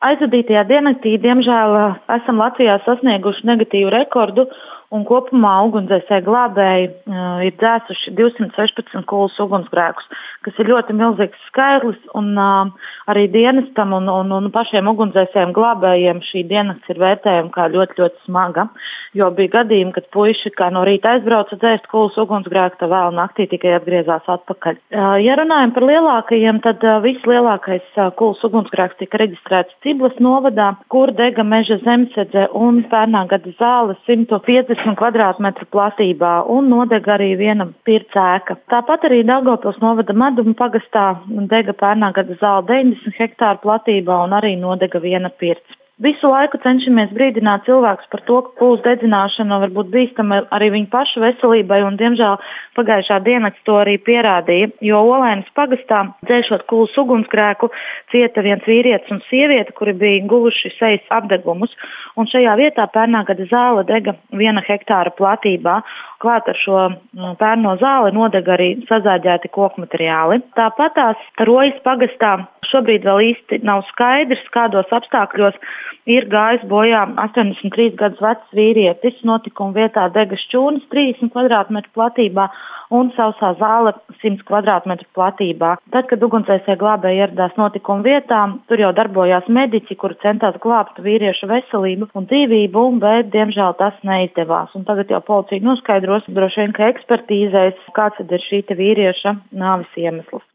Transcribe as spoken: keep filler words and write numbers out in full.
Aizvadītajā diennaktī, diemžēl, esam Latvijā sasnieguši negatīvu rekordu un kopumā ugunsdzēsēji glābēji uh, ir dzēsuši divsimt sešpadsmit kūlus ugunsgrēkus, kas ir ļoti milzīgs skaitlis, un uh, arī dienestam un, un, un pašiem ugunsdzēsējiem glābējiem šī diennakts ir vērtējama kā ļoti, ļoti smaga, jo bija gadījumi, kad puiši kā no rīta aizbrauca dzēst kūlus ugunsgrēku, tā vēl naktī tikai atgriezās atpakaļ. Uh, ja runājam par lielākajiem, tad uh, vislielākais uh, kūlus ugunsgrēks tika reģistrēts Ciblas novadā, kur dega meža zemsedze un pērnā gada zāle simt piecdesmit kvadrātmetru platībā un nodega arī viena pirts ēka. Tāpat arī Daugavpils novada Meduma pagastā dega pērnā gada zāle deviņdesmit hektāru platībā un arī nodega viena pirts. Visu laiku cenšamies brīdināt cilvēkus par to, ka kūlas dedzināšana var būt bīstama arī viņu pašu veselībai, un, diemžēl, pagājušā diennakts to arī pierādīja, jo Olēnas pagastā, dzēšot kūlas ugunsgrēku, cieta viens vīrietis un sieviete, kuri bija guvuši sejas apdegumus, un šajā vietā pērnā gada zāle dega viena hektāra platībā. Klāt ar šo pērno zāli nodega arī sazāģēti koku materiāli. Tāpat tās Rojas pagastā šobrīd vēl īsti nav skaidrs, kādos apstākļos ir gājis bojā astoņdesmit trīs gadus vecs vīrietis. Notikuma vietā dega šķūnis trīsdesmit kvadrātmetru platībā un sausā zāle simt kvadrātmetru platībā. Tad, kad ugunsdzēsēji glābēji ieradās notikuma vietā, tur jau darbojās mediķi, kuri centās glābt vīrieša veselību un dzīvību, bet, diemžēl, tas neizdevās. Un tagad jau policija noskaidros, droši vien, ka ekspertīzēs, kāds tad ir šī te vīrieša nāves iemesls.